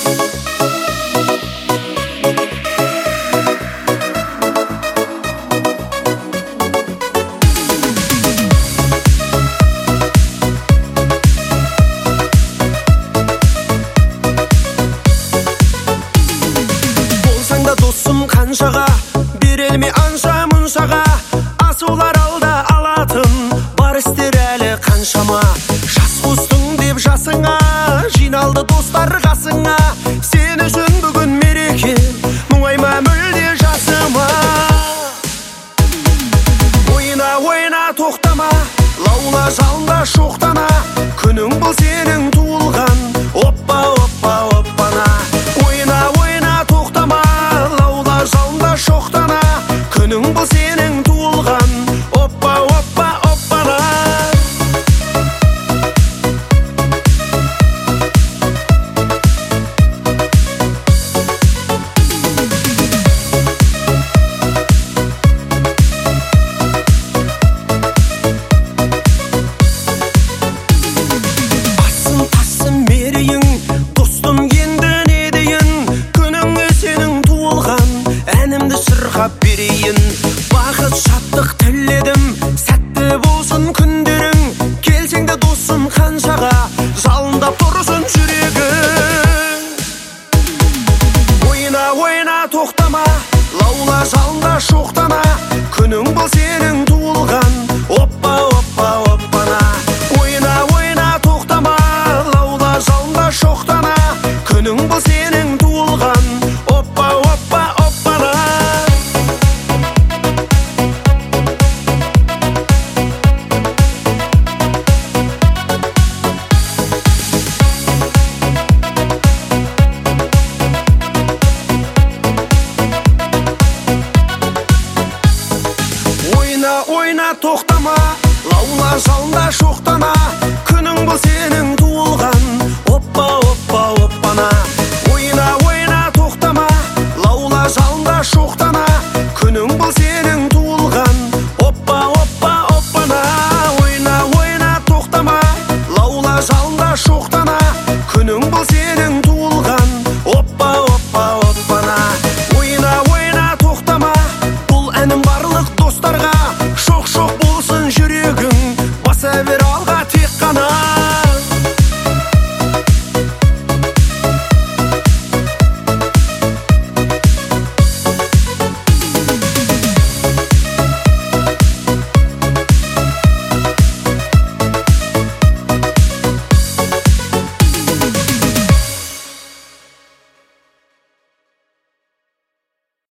Қаншаға берелмей анша мұншаға, асулар алда алатын бар істер әлі қаншама. Жас қостың деп жасыңа, жиналды достар қасыңа, сен үшін бүгін мереке, мұңайма мүлде жасыма. Ойна ойна тоқтама, лаула жалында шоқтана, күнің бұл сенің туылған, оппа оппа оппана. Ойна ойна тоқтама, жалында шоқтана, күнің бұл сенің туылған, оппа оппа оппана. Басым тасым мерейің, достым енді не дейін, күніңе сенің туылған, әнімді шырқап берейін. Бақыт шаттық тіледім, сәтті болсын күндерің, келсең де досым қаншаға, жалындап тұрсын жүрегің. Ойна ойна тоқтама, лаула жалында шоқтана, күнің бұл сенің туылған, оппа оппа оппана. Ойна ойна тоқтама, лаула жалында шоқтана, күнің бұл сенің туылған, оппа оппа оппана. Ойна ойна тоқтама, лаула жалында шоқтана, күнің бұл сенің туылған, оппа оппа оппана. Ойна ойна тоқтама, лаула жалында шоқтана, күнің бұл сенің туылған, оппа оппа оппана. Ойна ойна тоқтама, лаула жалында шоқтана, күнің бұл сенің